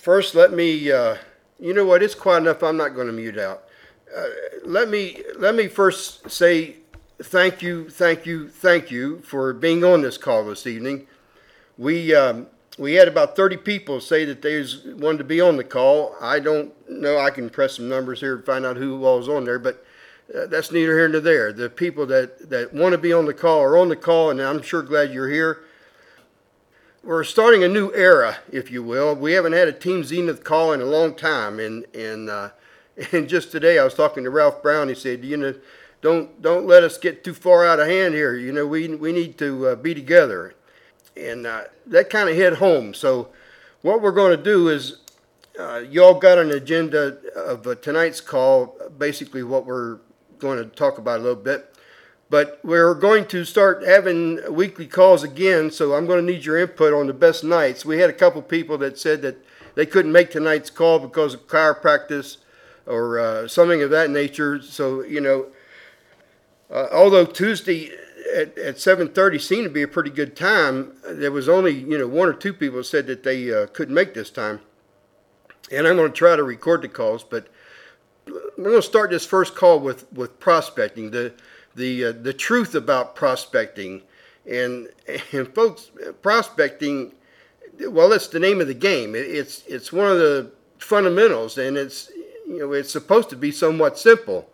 First, let me, you know what, it's quiet enough, I'm not going to mute out. Let me first say thank you for being on this call this evening. We had about 30 people say that they wanted to be on the call. I don't know, I can press some numbers here and find out who all was on there, but that's neither here nor there. The people that want to be on the call are on the call, and I'm sure glad you're here. We're starting a new era, if you will. We haven't had a Team Zenith call in a long time, and just today I was talking to Ralph Brown. He said, don't let us get too far out of hand here. We need to be together, and that kind of hit home. So what we're going to do is, y'all got an agenda of tonight's call, basically what we're going to talk about a little bit. But we're going to start having weekly calls again, so I'm going to need your input on the best nights. We had a couple people that said that they couldn't make tonight's call because of chiropractic or something of that nature. So, although Tuesday at 7:30 seemed to be a pretty good time, there was only, one or two people said that they couldn't make this time. And I'm going to try to record the calls, but we're going to start this first call with prospecting. The truth about prospecting, and folks, prospecting, well, it's the name of the game. It's one of the fundamentals, and it's supposed to be somewhat simple.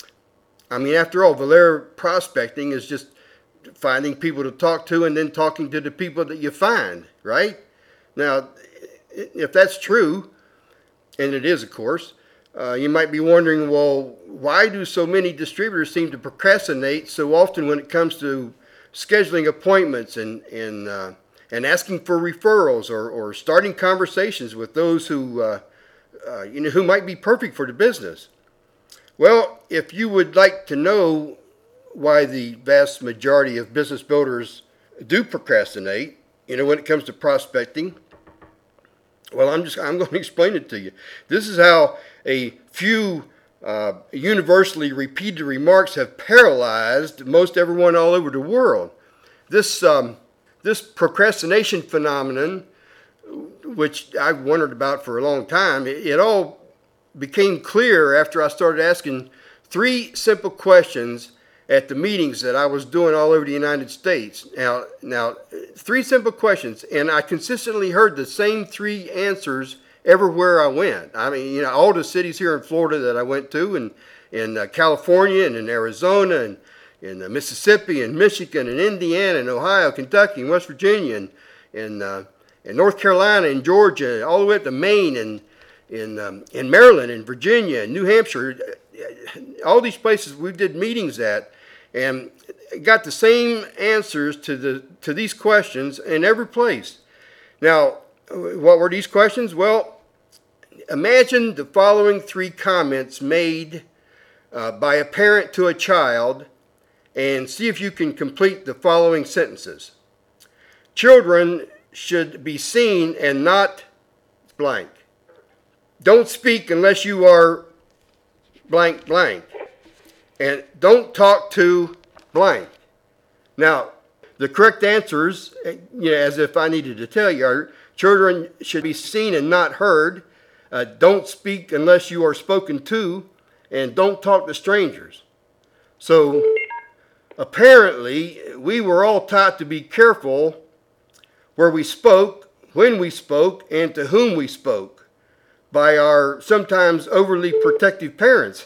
I mean, after all, Valera prospecting is just finding people to talk to and then talking to the people that you find, right? Now, if that's true, and it is, of course, you might be wondering, well, why do so many distributors seem to procrastinate so often when it comes to scheduling appointments and asking for referrals or starting conversations with those who might be perfect for the business? Well, if you would like to know why the vast majority of business builders do procrastinate, when it comes to prospecting, well, I'm going to explain it to you. This is how a few universally repeated remarks have paralyzed most everyone all over the world. This procrastination phenomenon, which I've wondered about for a long time, it all became clear after I started asking 3 simple questions at the meetings that I was doing all over the United States. Now, 3 simple questions, and I consistently heard the same 3 answers everywhere I went. I mean, all the cities here in Florida that I went to, and in California, and in Arizona, and in Mississippi, and Michigan, and Indiana, and Ohio, Kentucky, and West Virginia, and North Carolina, and Georgia, all the way up to Maine, and in Maryland, and Virginia, and New Hampshire. All these places we did meetings at, and got the same answers to these questions in every place. Now, what were these questions? Well, imagine the following 3 comments made by a parent to a child, and see if you can complete the following sentences. Children should be seen and not blank. Don't speak unless you are blank blank. And don't talk to blank. Now, the correct answers, as if I needed to tell you, are children should be seen and not heard, don't speak unless you are spoken to, and don't talk to strangers. So, apparently, we were all taught to be careful where we spoke, when we spoke, and to whom we spoke by our sometimes overly protective parents.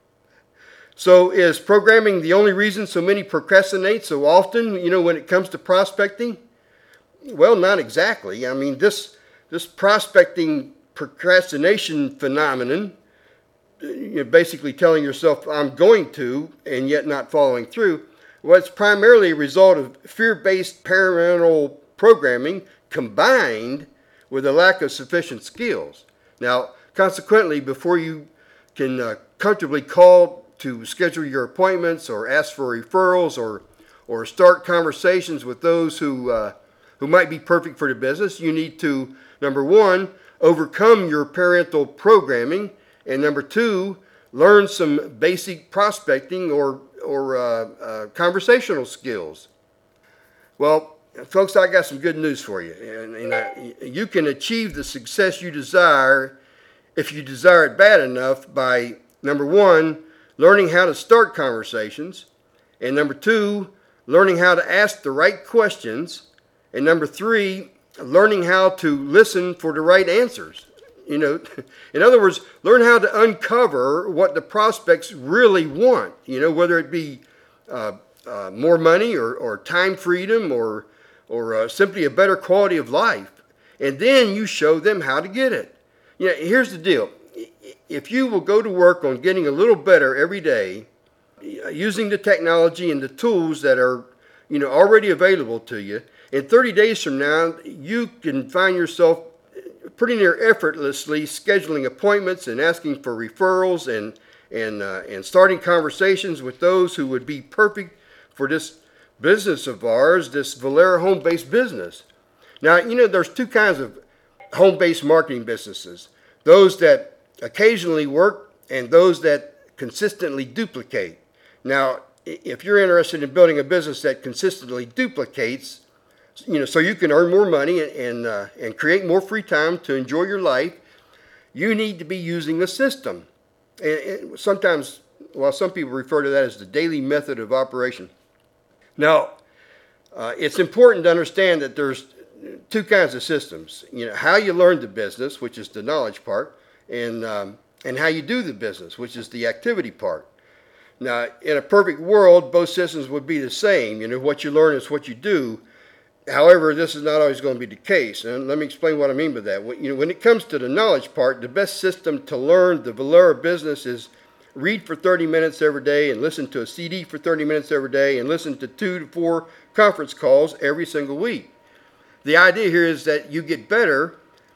So is programming the only reason so many procrastinate so often, when it comes to prospecting? Well, not exactly. I mean, this prospecting procrastination phenomenon, basically telling yourself, I'm going to, and yet not following through, well, it's primarily a result of fear-based parental programming combined with a lack of sufficient skills. Now, consequently, before you can comfortably call to schedule your appointments or ask for referrals or start conversations with those who might be perfect for the business, you need to, number 1, overcome your parental programming, and number 2, learn some basic prospecting or conversational skills. Well, Folks, I got some good news for you. You can achieve the success you desire if you desire it bad enough by, number one, learning how to start conversations, and number two, learning how to ask the right questions, and number three, learning how to listen for the right answers. In other words, learn how to uncover what the prospects really want, whether it be more money or time freedom or simply a better quality of life. And then you show them how to get it. Here's the deal. If you will go to work on getting a little better every day, using the technology and the tools that are already available to you, in 30 days from now, you can find yourself pretty near effortlessly scheduling appointments and asking for referrals and starting conversations with those who would be perfect for this business of ours, this Valera home-based business. Now, there's two kinds of home-based marketing businesses. Those that occasionally work and those that consistently duplicate. Now, if you're interested in building a business that consistently duplicates, so you can earn more money and create more free time to enjoy your life, you need to be using a system. And sometimes, some people refer to that as the daily method of operation. Now, it's important to understand that there's two kinds of systems. How you learn the business, which is the knowledge part, and how you do the business, which is the activity part. Now, in a perfect world, both systems would be the same. What you learn is what you do. However, this is not always going to be the case, and let me explain what I mean by that. When it comes to the knowledge part, the best system to learn the Valera business is read for 30 minutes every day and listen to a CD for 30 minutes every day and listen to 2 to 4 conference calls every single week. The idea here is that you get better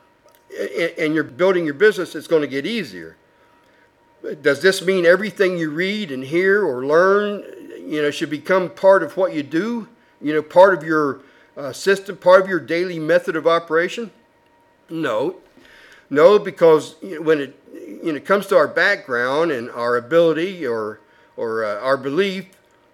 and you're building your business, it's going to get easier. Does this mean everything you read and hear or learn, should become part of what you do? Part of your system, part of your daily method of operation? No, because when it comes to our background and our ability or our belief,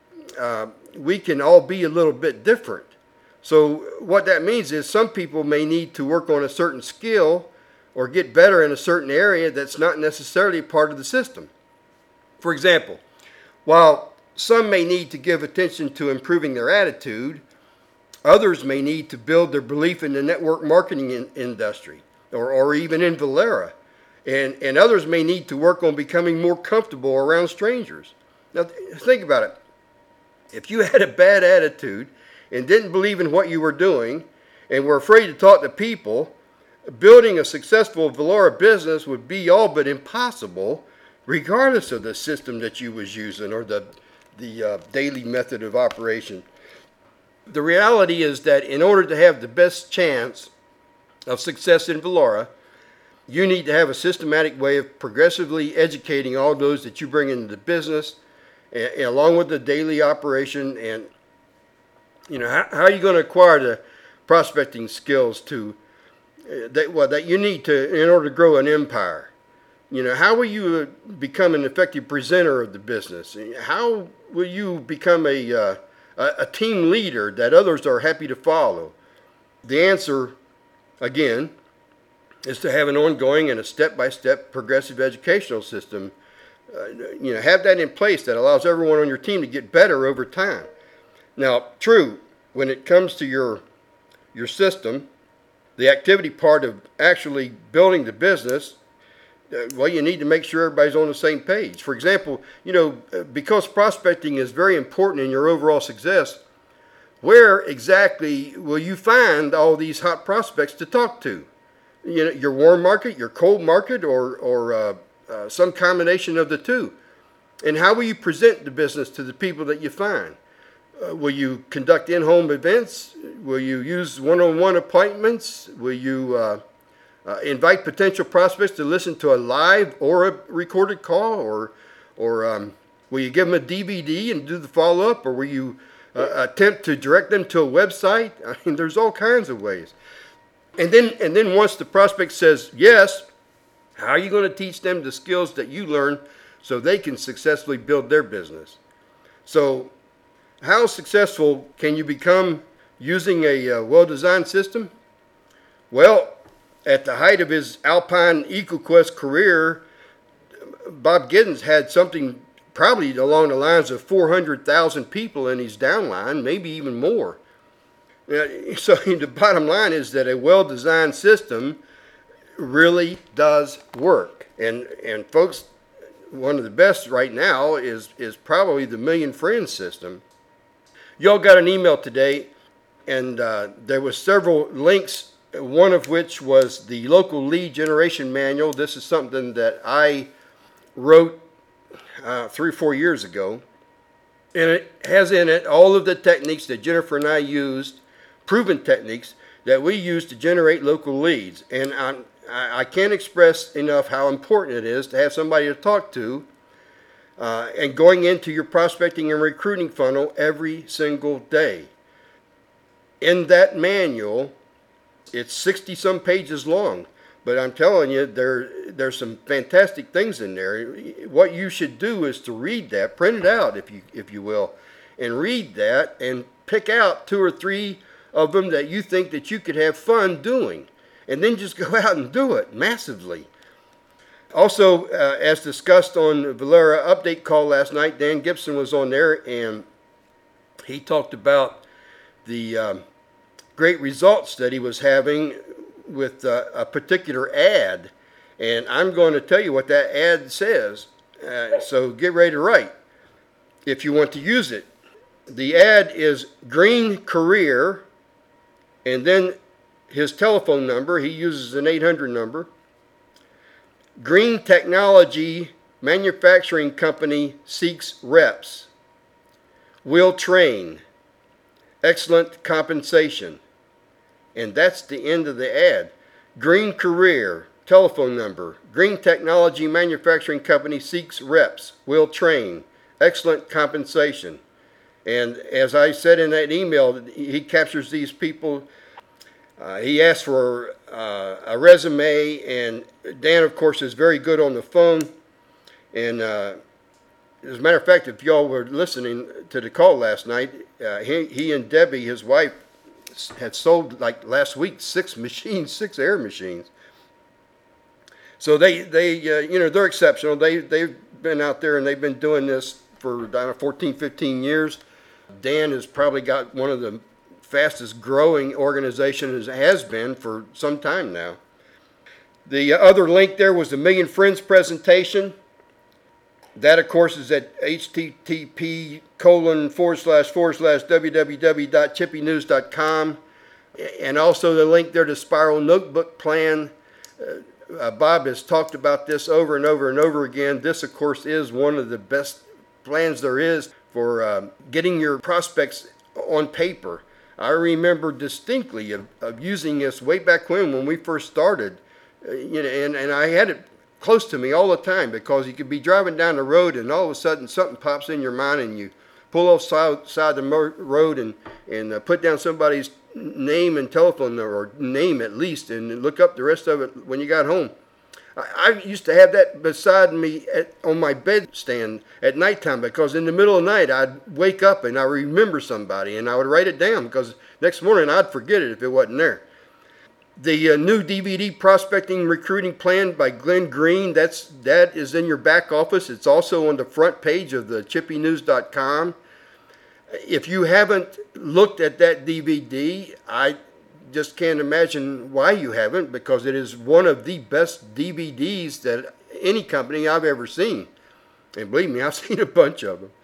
we can all be a little bit different. So what that means is some people may need to work on a certain skill or get better in a certain area that's not necessarily part of the system. For example, while some may need to give attention to improving their attitude, others may need to build their belief in the network marketing industry or even in Valera. And others may need to work on becoming more comfortable around strangers. Now, think about it. If you had a bad attitude and didn't believe in what you were doing and were afraid to talk to people, building a successful Valera business would be all but impossible, regardless of the system that you was using or the daily method of operation. The reality is that in order to have the best chance of success in Valera, you need to have a systematic way of progressively educating all those that you bring into the business, along with the daily operation. And how are you going to acquire the prospecting skills that you need to in order to grow an empire? How will you become an effective presenter of the business? How will you become a team leader that others are happy to follow? The answer, again, is to have an ongoing and a step-by-step progressive educational system. Have that in place that allows everyone on your team to get better over time. Now, true, when it comes to your system, the activity part of actually building the business, you need to make sure everybody's on the same page. For example, because prospecting is very important in your overall success, where exactly will you find all these hot prospects to talk to? Your warm market, your cold market, or some combination of the two. And how will you present the business to the people that you find? Will you conduct in-home events? Will you use one-on-one appointments? Will you invite potential prospects to listen to a live or a recorded call? Or will you give them a DVD and do the follow-up? Or will you attempt to direct them to a website? I mean, there's all kinds of ways. And then once the prospect says yes, how are you going to teach them the skills that you learn so they can successfully build their business? So how successful can you become using a well-designed system? Well, at the height of his Alpine EcoQuest career, Bob Giddens had something probably along the lines of 400,000 people in his downline, maybe even more. So the bottom line is that a well-designed system really does work. And folks, one of the best right now is probably the Million Friends system. Y'all got an email today, and there was several links, one of which was the local lead generation manual. This is something that I wrote 3 or 4 years ago, and it has in it all of the techniques that Jennifer and I used, proven techniques that we use to generate local leads. And I can't express enough how important it is to have somebody to talk to and going into your prospecting and recruiting funnel every single day. In that manual, it's 60-some pages long, but I'm telling you, there's some fantastic things in there. What you should do is to read that, print it out if you will, and read that and pick out 2 or 3 of them that you think that you could have fun doing, and then just go out and do it massively. Also, as discussed on the Valera update call last night, Dan Gibson was on there, and he talked about the great results that he was having with a particular ad. And I'm going to tell you what that ad says. So get ready to write if you want to use it. The ad is Green Career, and then his telephone number. He uses an 800 number. Green Technology Manufacturing Company seeks reps. Will train. Excellent compensation. And that's the end of the ad. Green Career, telephone number. Green Technology Manufacturing Company seeks reps. Will train. Excellent compensation. And as I said in that email, he captures these people. He asks for a resume, and Dan, of course, is very good on the phone. And as a matter of fact, if y'all were listening to the call last night, he and Debbie, his wife, had sold like last week 6 air machines. So they they're exceptional. They've been out there and they've been doing this for 14, 15 years. Dan has probably got one of the fastest growing organizations, has been for some time now. The other link there was the Million Friends presentation. That, of course, is at http://www.chippynews.com. And also the link there to Spiral Notebook Plan. Bob has talked about this over and over and over again. This, of course, is one of the best plans there is for getting your prospects on paper. I remember distinctly of using this way back when we first started. And I had it close to me all the time, because you could be driving down the road and all of a sudden something pops in your mind and you pull off side the road and put down somebody's name and telephone number, or name at least, and look up the rest of it when you got home. I used to have that beside me on my bedstand at nighttime, because in the middle of the night I'd wake up and I remember somebody and I would write it down, because next morning I'd forget it if it wasn't there. The new DVD Prospecting Recruiting Plan by Glenn Green, that is in your back office. It's also on the front page of the chippynews.com. If you haven't looked at that DVD, I just can't imagine why you haven't, because it is one of the best DVDs that any company I've ever seen. And believe me, I've seen a bunch of them.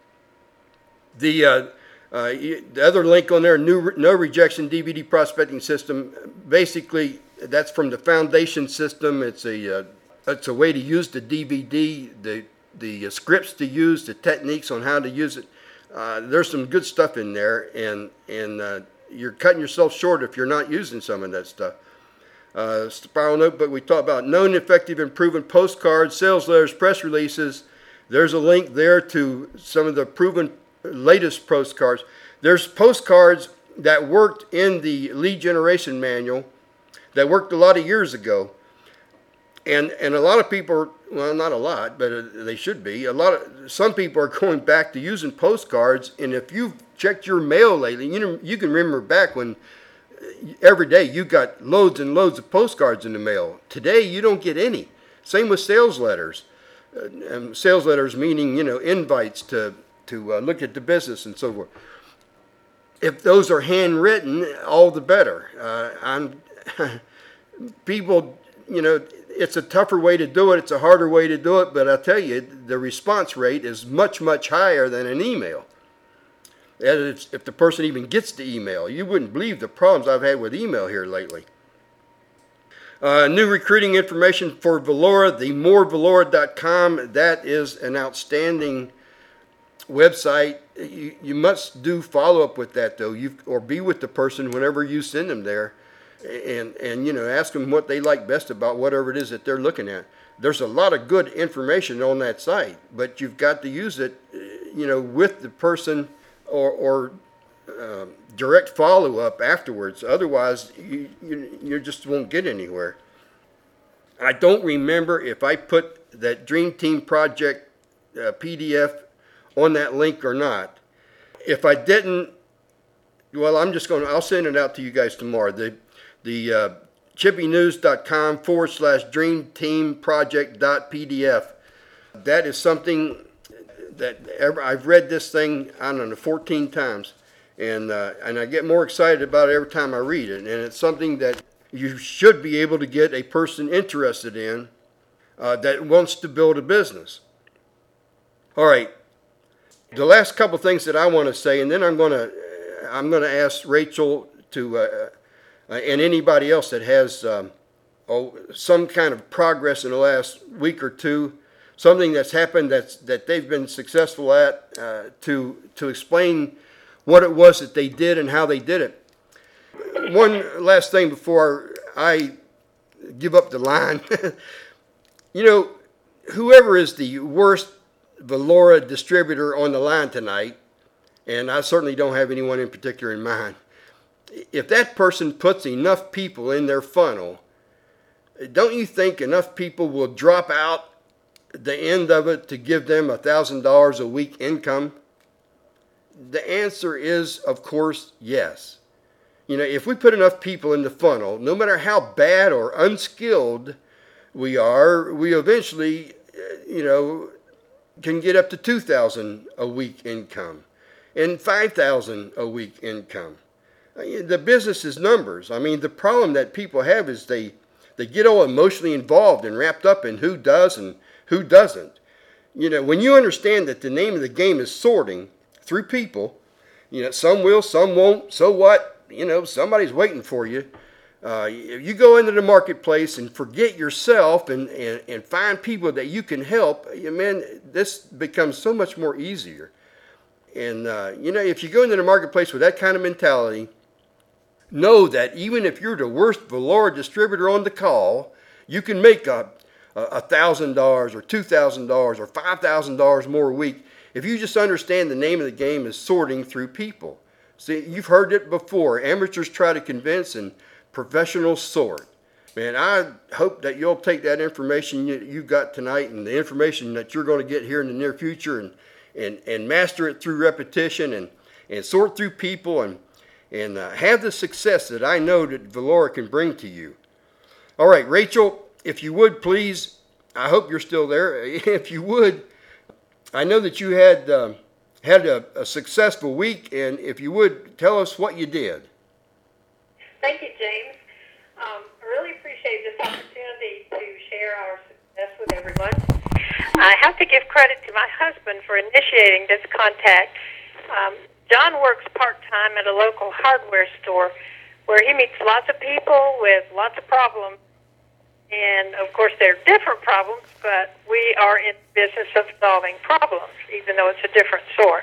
The other link on there, No Rejection DVD Prospecting System. Basically, that's from the Foundation System. It's a way to use the DVD, the scripts to use, the techniques on how to use it. There's some good stuff in there, and you're cutting yourself short if you're not using some of that stuff. Spiral Notebook, we talked about known, effective, and proven postcards, sales letters, press releases. There's a link there to some of the proven latest postcards. There's postcards that worked in the lead generation manual that worked a lot of years ago. And a lot of people, well, not a lot, but they should be. Some people are going back to using postcards. And if you've checked your mail lately, you can remember back when every day you got loads and loads of postcards in the mail. Today you don't get any. Same with sales letters. Sales letters meaning invites to look at the business and so forth. If those are handwritten, all the better. People, it's a tougher way to do it. It's a harder way to do it. But I tell you, the response rate is much, much higher than an email. If the person even gets the email, you wouldn't believe the problems I've had with email here lately. New recruiting information for Valora, the morevalora.com. That is an outstanding website. You must do follow up with that though, or be with the person whenever you send them there, and ask them what they like best about whatever it is that they're looking at. There's a lot of good information on that site, but you've got to use it, with the person or direct follow up afterwards. Otherwise, you just won't get anywhere. I don't remember if I put that Dream Team Project PDF on that link or not. If I didn't, well, I'll send it out to you guys tomorrow. The chippynews.com/dreamteamproject.pdf. That is something that I've read this thing, I don't know, 14 times. And I get more excited about it every time I read it. And it's something that you should be able to get a person interested in that wants to build a business. All right. The last couple things that I want to say, and then I'm going to ask Rachel to and anybody else that has some kind of progress in the last week or two, something that's happened that they've been successful at, to explain what it was that they did and how they did it. One last thing before I give up the line. Whoever is the worst Valora distributor on the line tonight, and I certainly don't have anyone in particular in mind, if that person puts enough people in their funnel, don't you think enough people will drop out the end of it to give them $1,000 a week income? The answer is, of course, yes. If we put enough people in the funnel, no matter how bad or unskilled we are, we eventually, can get up to $2,000 a week income and $5,000 a week income. The business is numbers. The problem that people have is they get all emotionally involved and wrapped up in who does and who doesn't. When you understand that the name of the game is sorting through people, some will, some won't, so what? Somebody's waiting for you. If you go into the marketplace and forget yourself and find people that you can help, man, this becomes so much more easier. And, if you go into the marketplace with that kind of mentality, know that even if you're the worst Valora distributor on the call, you can make $1,000 or $2,000 or $5,000 more a week if you just understand the name of the game is sorting through people. See, you've heard it before. Amateurs try to convince and professionals sort. Man, I hope that you'll take that information you got tonight and the information that you're going to get here in the near future and master it through repetition and sort through people and have the success that I know that Valora can bring to you. All right, Rachel, if you would please, I hope you're still there. If you would, I know that you had a successful week, and if you would, tell us what you did. Thank you, James. I really appreciate this opportunity to share our success with everyone. I have to give credit to my husband for initiating this contact. John works part-time at a local hardware store where he meets lots of people with lots of problems. And, of course, they're different problems, but we are in the business of solving problems, even though it's a different sort.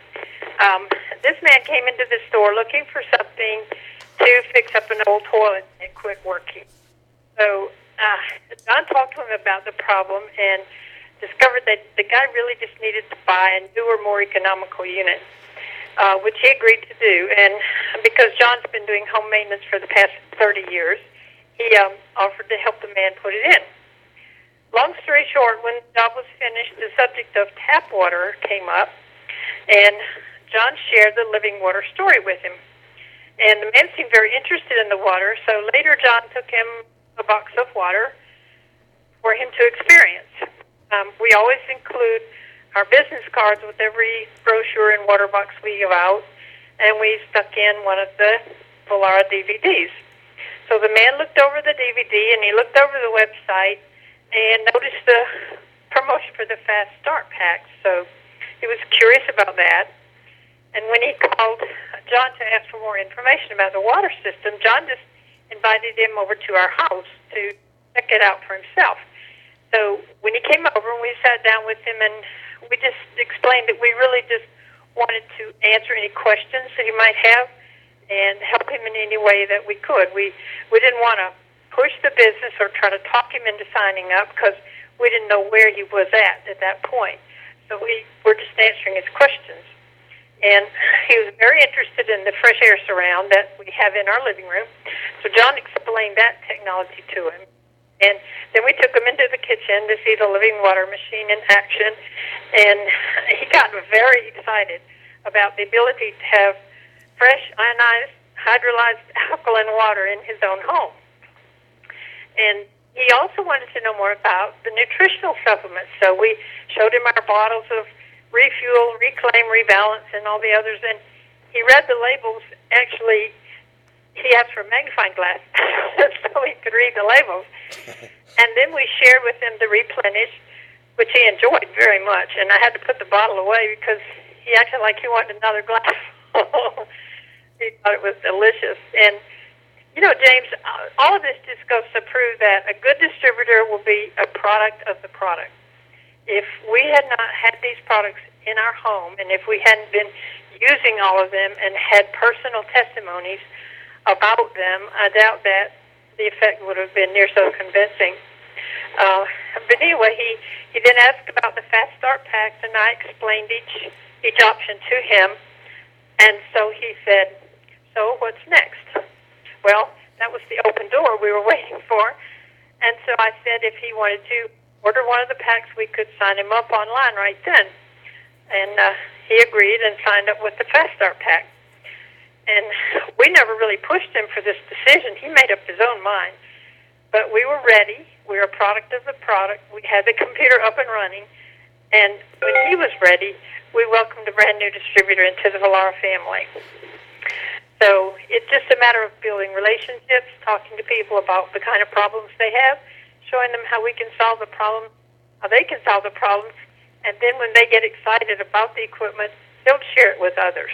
This man came into the store looking for something to fix up an old toilet and quit working. So John talked to him about the problem and discovered that the guy really just needed to buy a newer, more economical unit, which he agreed to do. And because John's been doing home maintenance for the past 30 years, he offered to help the man put it in. Long story short, when the job was finished, the subject of tap water came up, and John shared the living water story with him. And the man seemed very interested in the water, so later John took him a box of water for him to experience. We always include our business cards with every brochure and water box we give out, and we stuck in one of the Vollara DVDs. So the man looked over the DVD, and he looked over the website and noticed the promotion for the Fast Start Pack. So he was curious about that. And when he called John to ask for more information about the water system, John just invited him over to our house to check it out for himself. So when he came over and we sat down with him, and we just explained that we really just wanted to answer any questions that he might have and help him in any way that we could. We didn't want to push the business or try to talk him into signing up because we didn't know where he was at that point. So we were just answering his questions. And he was very interested in the fresh air surround that we have in our living room. So John explained that technology to him. And then we took him into the kitchen to see the living water machine in action. And he got very excited about the ability to have fresh, ionized, hydrolyzed alkaline water in his own home. And he also wanted to know more about the nutritional supplements. So we showed him our bottles of Refuel, Reclaim, Rebalance, and all the others. And he read the labels. Actually, he asked for a magnifying glass so he could read the labels. And then we shared with him the Replenish, which he enjoyed very much. And I had to put the bottle away because he acted like he wanted another glass. He thought it was delicious. And, you know, James, all of this just goes to prove that a good distributor will be a product of the product. If we had not had these products in our home, and if we hadn't been using all of them and had personal testimonies about them, I doubt that the effect would have been near so convincing. But anyway, he then asked about the Fast Start Packs, and I explained each option to him. And so he said, "So what's next?" Well, that was the open door we were waiting for. And so I said if he wanted to order one of the packs, we could sign him up online right then. And he agreed and signed up with the Fast Start Pack. And we never really pushed him for this decision. He made up his own mind. But we were ready. We were a product of the product. We had the computer up and running. And when he was ready, we welcomed a brand new distributor into the Vollara family. So it's just a matter of building relationships, talking to people about the kind of problems they have, showing them how we can solve the problem, how they can solve the problems, and then when they get excited about the equipment, they'll share it with others.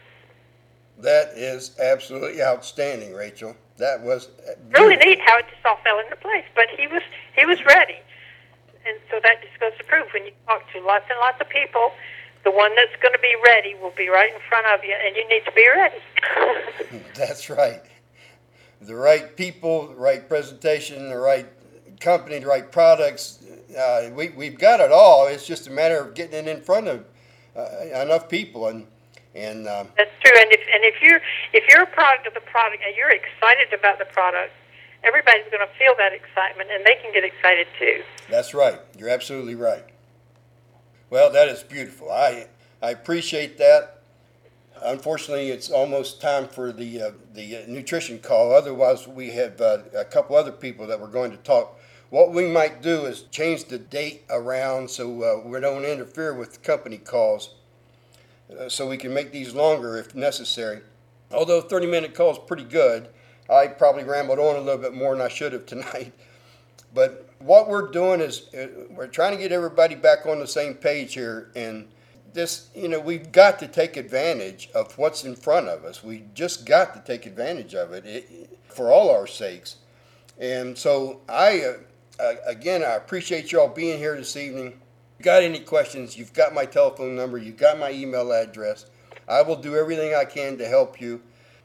That is absolutely outstanding, Rachel. That was beautiful. Really neat how it just all fell into place. But he was ready, and so that just goes to prove when you talk to lots and lots of people, the one that's going to be ready will be right in front of you, and you need to be ready. That's right. The right people, the right presentation, the right company, the right products. We've got it all. It's just a matter of getting it in front of enough people, and that's true. And if you're a product of the product and you're excited about the product, everybody's going to feel that excitement, and they can get excited too. That's right. You're absolutely right. Well, that is beautiful. I appreciate that. Unfortunately, it's almost time for the nutrition call. Otherwise, we have a couple other people that we're going to talk. What we might do is change the date around so we don't interfere with the company calls, so we can make these longer if necessary. Although a 30-minute call is pretty good, I probably rambled on a little bit more than I should have tonight. But what we're doing is we're trying to get everybody back on the same page here, and this, we've got to take advantage of what's in front of us. We just got to take advantage of it for all our sakes. And so I appreciate you all being here this evening. If you got any questions, you've got my telephone number, you've got my email address. I will do everything I can to help you.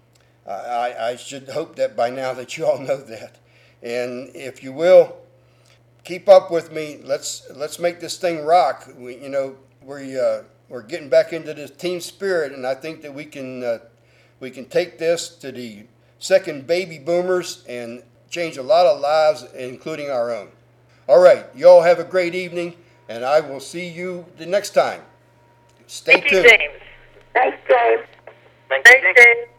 I should hope that by now that you all know that. And if you will, keep up with me. Let's make this thing rock. We're getting back into this team spirit, and I think that we can take this to the second baby boomers and change a lot of lives, including our own. All right, you all have a great evening, and I will see you the next time. Stay Thank you, tuned. James. Thanks, James. Thanks, James.